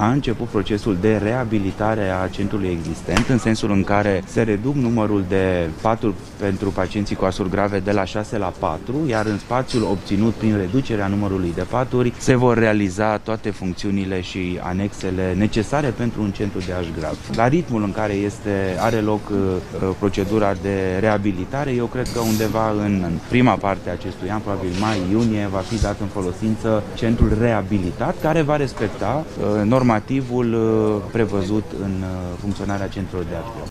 a început procesul de reabilitare a centrului existent, în sensul în care se reduc numărul de paturi pentru pacienții cu asuri grave de la 6 la 4, iar în spațiul obținut prin reducerea numărului de paturi se vor realiza toate funcțiunile și anexele necesare pentru un centru de H grav. La ritmul în care are loc procedura de reabilitare, eu cred că undeva în prima parte a acestui an, probabil mai-iunie, va fi dat în folosință centrul reabilitat, care va respecta normativul prevăzut în funcționarea centrului de H grav.